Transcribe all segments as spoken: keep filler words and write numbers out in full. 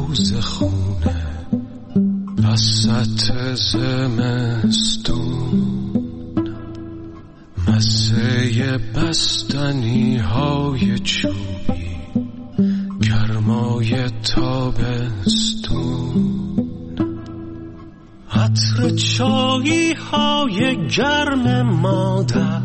حوض خونه وسط زمستون، مزه بستنی های چوبی گرمای تابستون، عطر چایی های گرم مادر،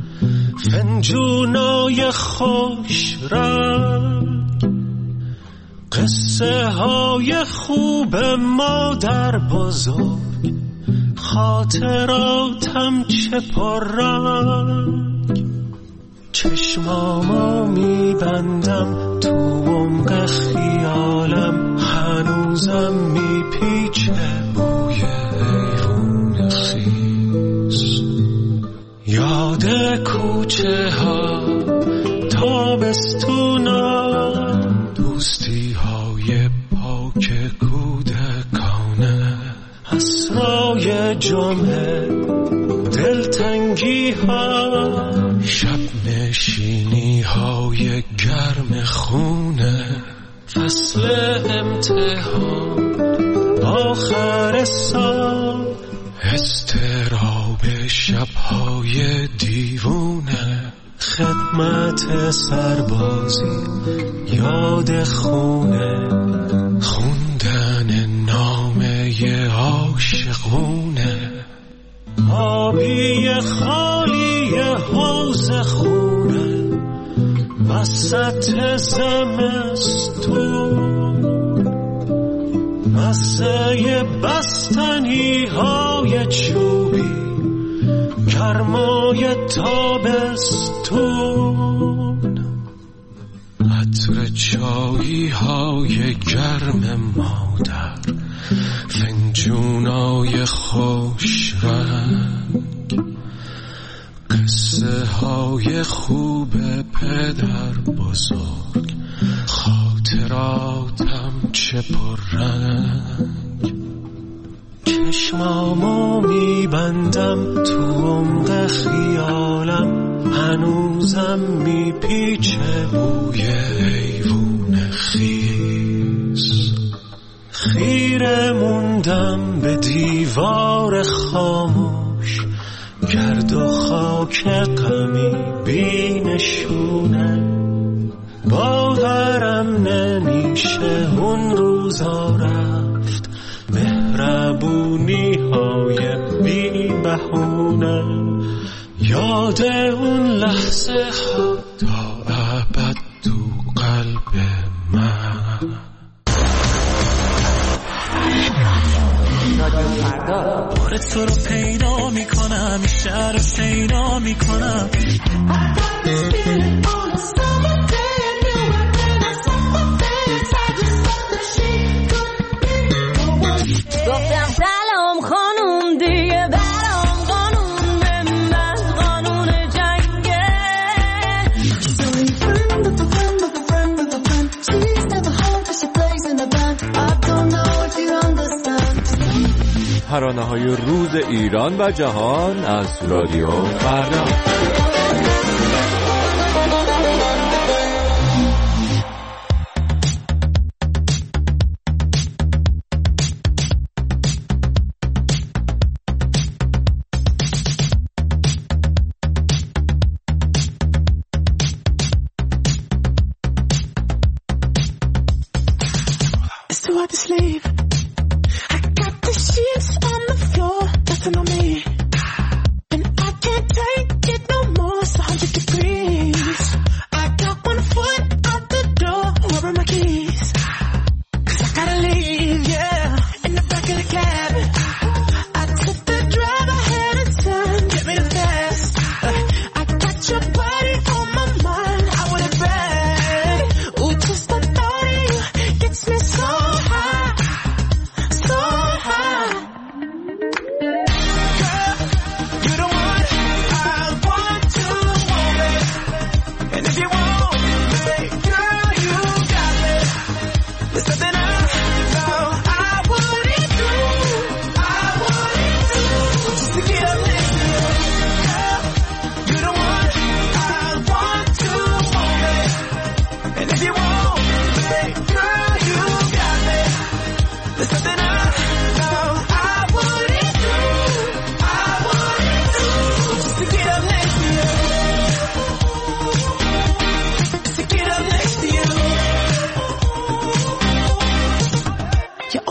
فنجونای خوش رنگ، قصه های خوب مادر بزرگ، خاطراتم چه پررنگ. چشمامو میبندم تو عمق خیالم، هنوزم میپیچه بوی ایوون خیس. یاد کوچه ها، تابستونا، دوستی های پاک کودکانه، اسرای جمعه، دلتنگی ها، شب نشینی های گرم خونه، فصل امتحان، آخر سال، اضطراب شبهای دیوونه، خدمت سربازی، یاد خونه، خوندن نامه عاشقونه، آبی خالی حوض خونه وسط زمستون، مزه بستنی های چوبی گرمای تابستون، عطر چایی های گرم مادر، فنجونای خوش رنگ، قصه های خوب پدر بزرگ، خاطراتم چه پررنگ. چشمامو میبندم تو عمق خیالم، هنوزم میپیچه بوی ایوون خیس. خیره موندم به دیوار خاموش، گرد و خاک غمی بینشونه، باورم نمیشه اون روزا رفت، مهربونی های بی بهونه، یاد اون لحظه ها تا ابد تو قلب من. بار تو رو پیدا میکنم، این شهر رو پیدا میکنم. گفتم سلام خانوم، دیگه برام قانون به من قانون جنگه. ترانه های روز ایران و جهان از رادیو فردا. Girl,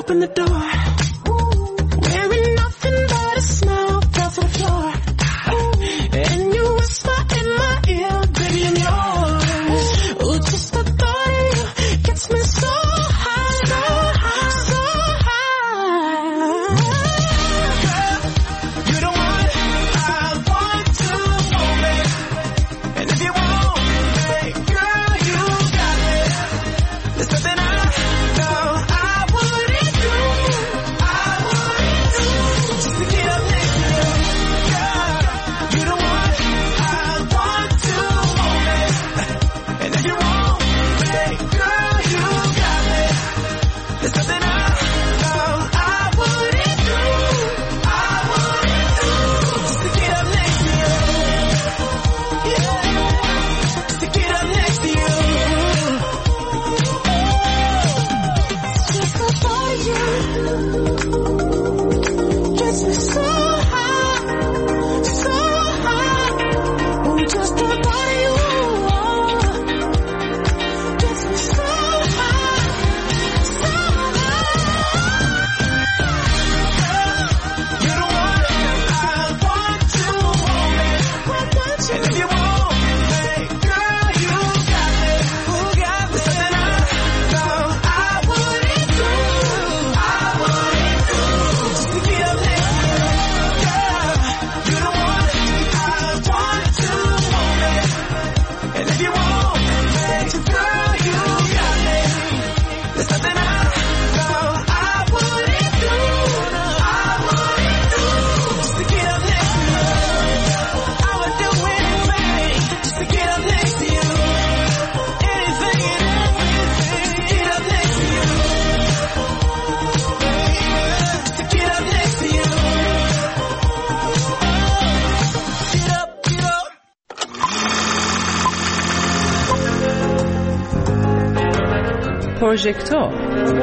open the door. Wearing nothing but a smile fell to the floor. And you whisper in my ear, baby, I'm yours. Oh, just the thought of you gets me so high, so high, so high. Girl, you're the one I want to hold me. And if you want me, girl, you got me. There's something I know I wouldn't do, I wouldn't do, just to get up next to you. Girl, you're the one I want to hold me. And if you want me, girl, you got me. There's something I know I wouldn't do, I wouldn't do, just to get up next to you. Yeah, just to get up next to you. Just the thought of you gets me so high, so high. Oh, just the thought of you gets me so high, so high. You're the one I want to hold me. And if you want me, girl, you got me. You got me. Something I know I wouldn't do, I wouldn't do, just to get up next to you. Girl, you're the one I want to hold me. And if you want me, girl, you got me. There's something I know I wouldn't do, I wouldn't do, just to get up next to you. I would do anything just to get up next to you. Anything and everything, get up next to you. To get up next to you. Get up, get up. پروژکتور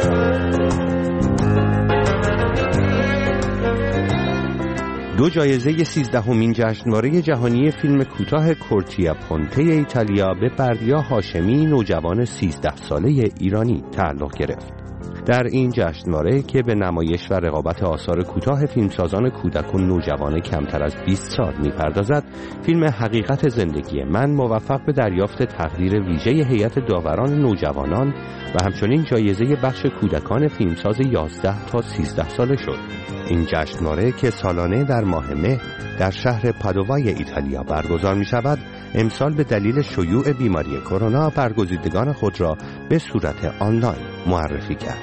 دو جایزه سیزدهمین جشنواره جهانی فیلم کوتاه کورتیا پونته ایتالیا به بردیا هاشمی، نوجوان سیزده ساله ایرانی تعلق گرفت. در این جشنواره که به نمایش و رقابت آثار کوتاه فیلمسازان کودک و نوجوان کمتر از بیست سال می‌پردازد، فیلم حقیقت زندگی من موفق به دریافت تقدیر ویژه هیئت داوران نوجوانان و همچنین جایزه بخش کودکان فیلمساز یازده تا سیزده ساله شد. این جشنواره که سالانه در ماه مه در شهر پادوای ایتالیا برگزار می شود، امسال به دلیل شیوع بیماری کرونا برگزیدگان خود را به صورت آنلاین معرفی کرد.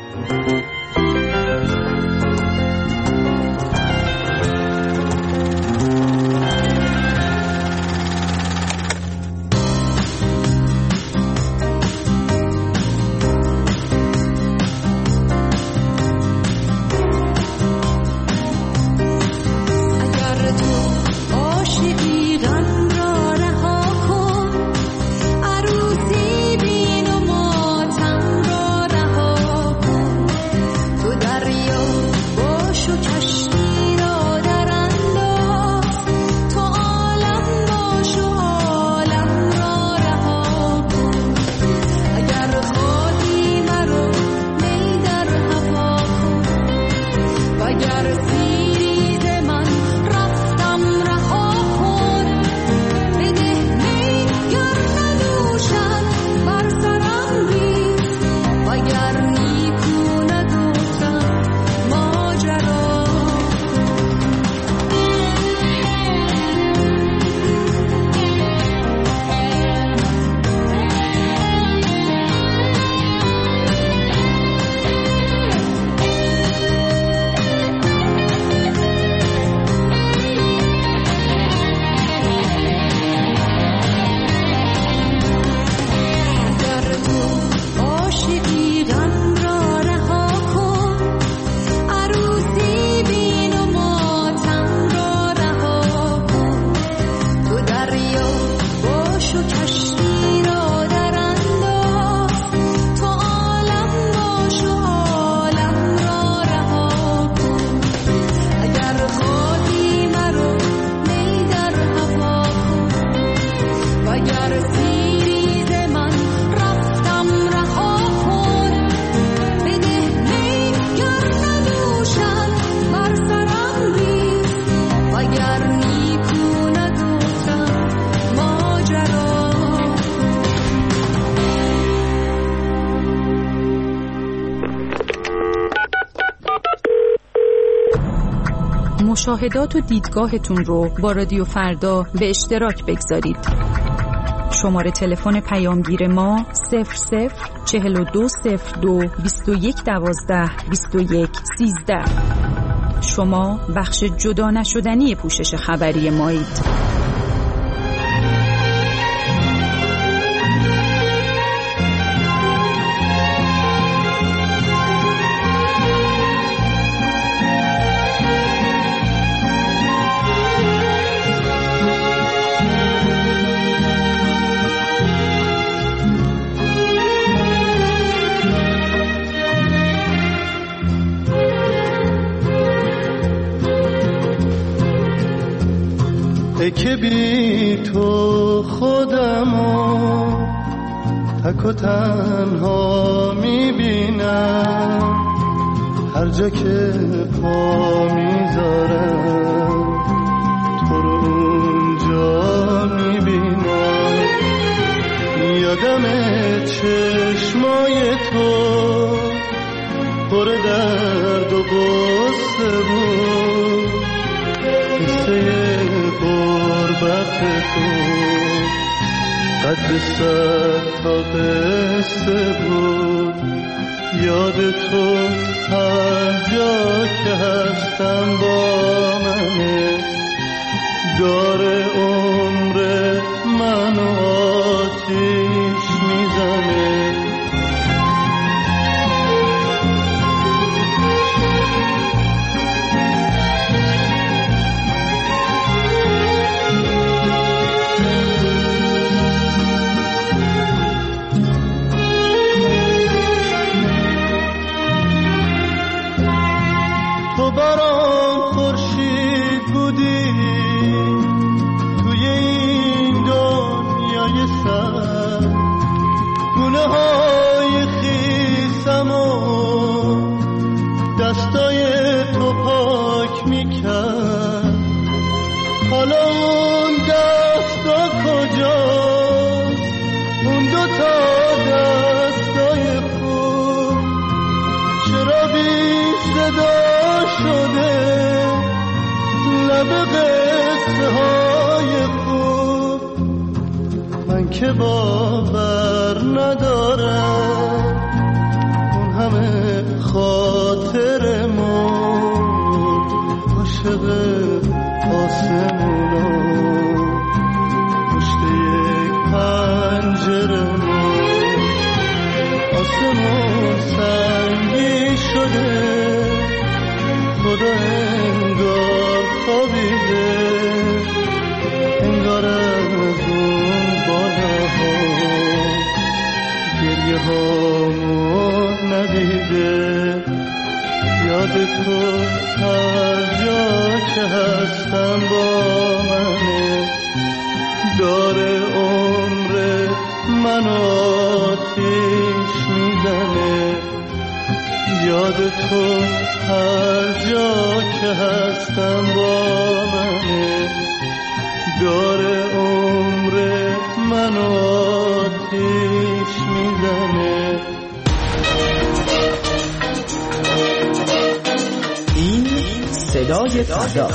تو دریا مشاهدات و دیدگاهتون رو با رادیو فردا به اشتراک بگذارید. شماره تلفن پیامگیر ما صفر صفر چهل و دو صفر دو بیست و یک دوازده بیست و یک سیزده. شما بخش جدا نشدنی پوشش خبری مایید. که بی تو خودمو تک و تنها میبینم، هر جا که پا میذارم تو رو اونجا میبینم. یادم چشمای تو پر درد و غصه بود، قصه غربت تو قد صد تا قصه بود. یاد تو هر جا که هستم با منه، داره عمر منو آتیش میزنه. تو برام خورشید بودی توی این دنیای سر، گونه های خیسم و دستای تو پاک میکرد. حالا اون دستا کجاست، اون دوتا دستای خوب چرا بی صدا شده لب قصه های خوب؟ من که باور ندارم اون همه خاطر مرد، عاشق آسمونا پشت یک پنجره مرد. آسمون سنگی شده، خدا انگار خوابیده، انگار از اون بالاها گریه هامو ندیده. یاد تو هر جا که هستم با منه، داره عمر من آتیش میزنه. یاد تو هر جا که هستم با منه، داره عمر من آتیش میزنه. این صدای فردا،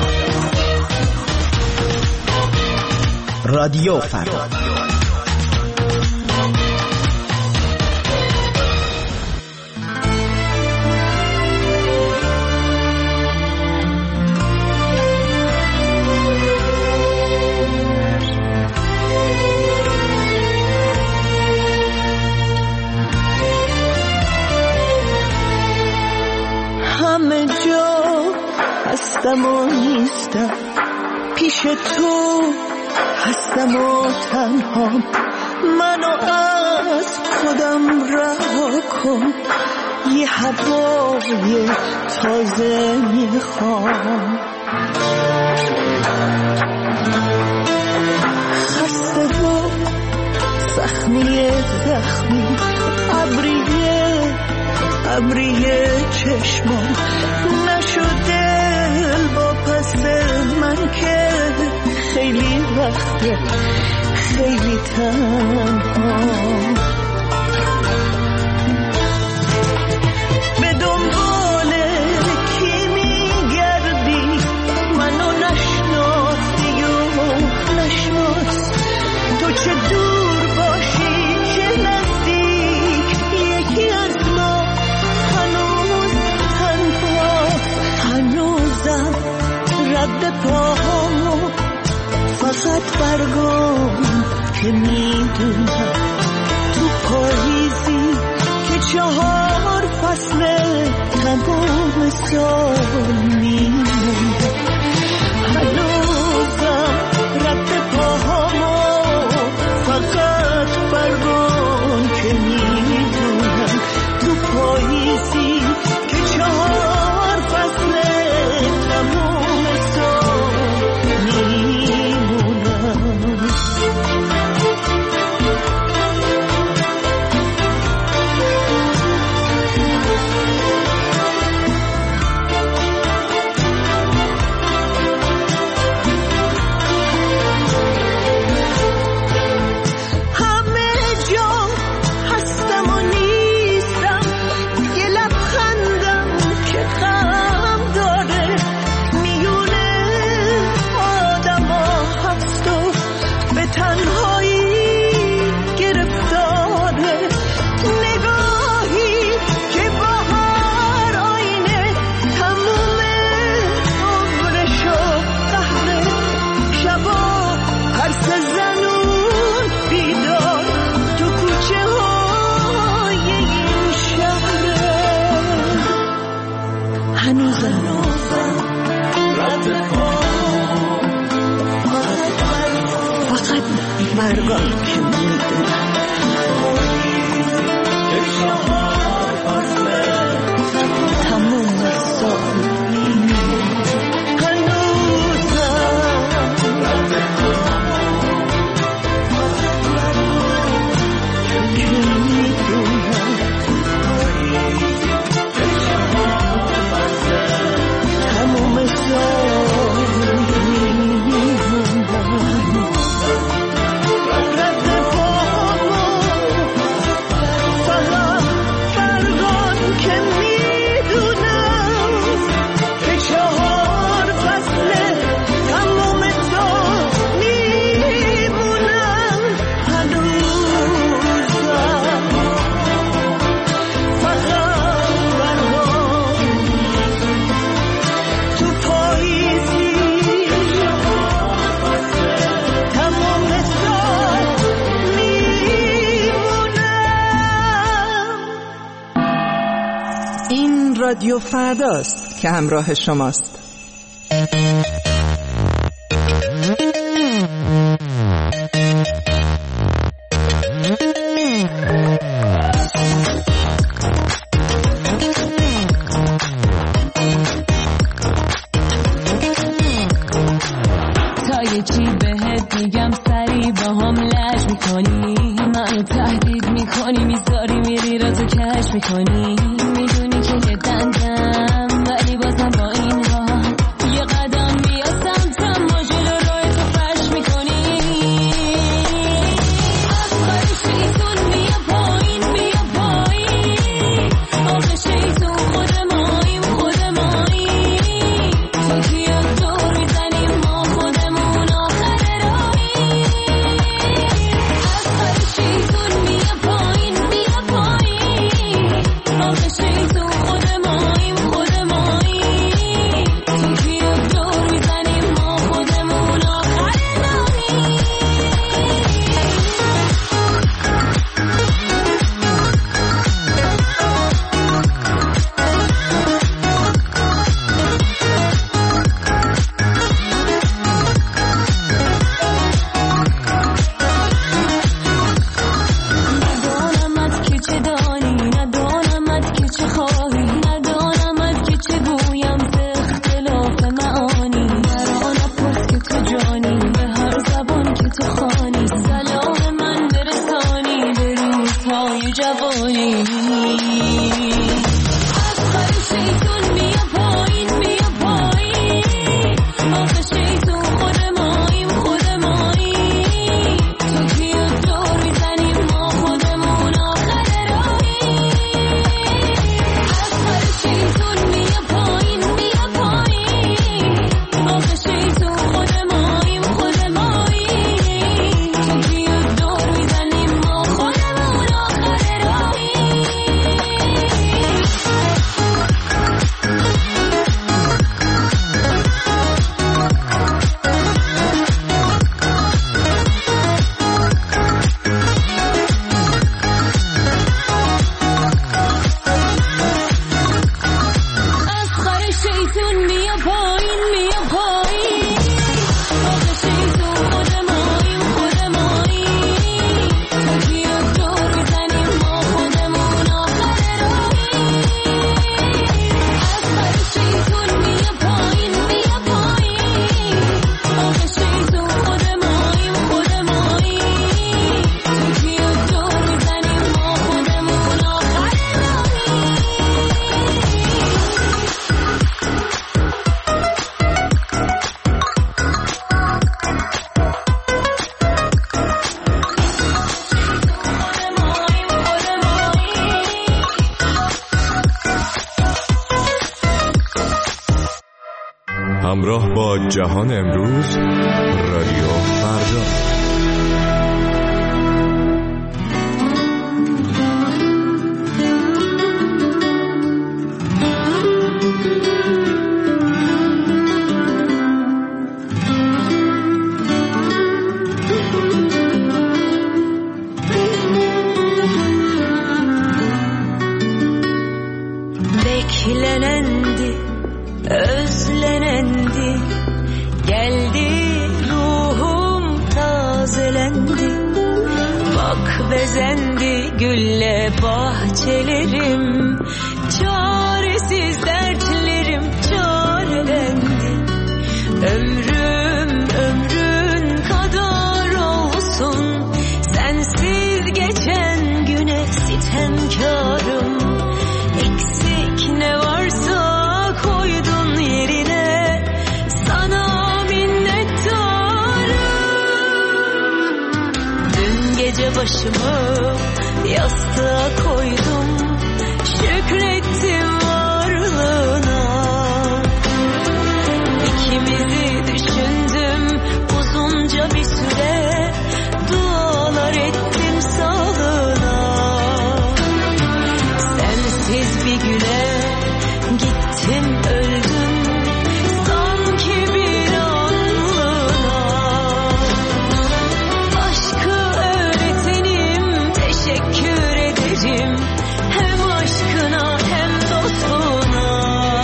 رادیو فردا. همه جا هستم و نیستم، پیش تو هستم و تنها. منو از خودم رها کن، یه هوای تازه میخوام. خسته و زخمی زخمی، ابریه ابریه چشمام نشده با پس من که خیلی وقته خیلی تنها. به دنبال کی میگردی که میدونم تو پاییزی که چهار فصل تمام سال میمونم، هنوزم رد پاهامو فقط برگان که میدونم تو پاییزی که چهار فصل تمام سال میمونم. مرگان که میدونم تموم سال رادیو فرداست که همراه شماست. تا یه چی بهت میگم سری با هم لج میکنی، منو تهدید میکنی، میذاری میری رازو کش میکنی، میدونی که یه دندم ولی بازم با این ها یه قدم بیا سمتم، ما جلو روی تو فش میکنی. اخبار شیطون بیا پایین بیا پایین، آخه شیطون خود ماییم خود ماییم، تو کیا دور میزنیم ما خودمون آخر راهیم. اخبار شیطون بیا پایین بیا پایین، پایین بیا پایین آتشی تو خود ماییم خود ماییم تو کیو دور میزنیم ما خودمون آخر راهیم از فرشیتون بیا پایین بیا پایین آتشی تو خود ماییم خود ماییم تو کیو دور میزنیم ما خودمون آخر راهیم همراه با جهان امروز، رادیو فردا. Beklenendi, özlenendi, geldi ruhum tazelendi. Bak bezendi gülle bahçelerim, çaresiz dertlerim çarelendi. Ömrüm ömrün kadar olsun, sensiz geçen güne sitemkarım. Eksik ne varsa koydun yerine, sana minnettarım. Dün gece başımı yastığa koydum, şükrettim varlığına. İkimizi düşündüm uzunca bir süre, dualar ettim sağlığına. Sensiz bir güne gittim öldüm sanki bir anlığına. Aşkı öğretenim teşekkür ederim, hem aşkına hem dostluğuna.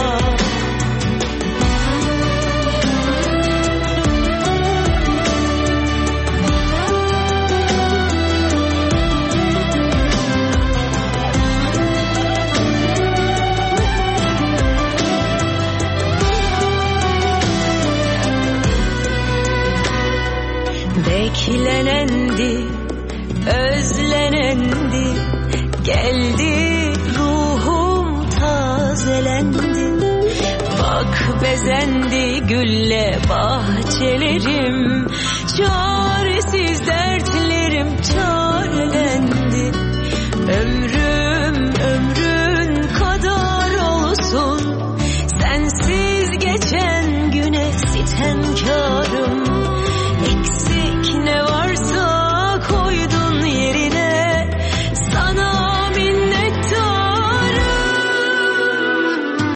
Beklenendi, özlenendi, geldi ruhum tazelendi. Bak bezendi gülle bahçelerim, çaresiz dertlerim çarelendi. Ömrüm ömrün kadar olsun,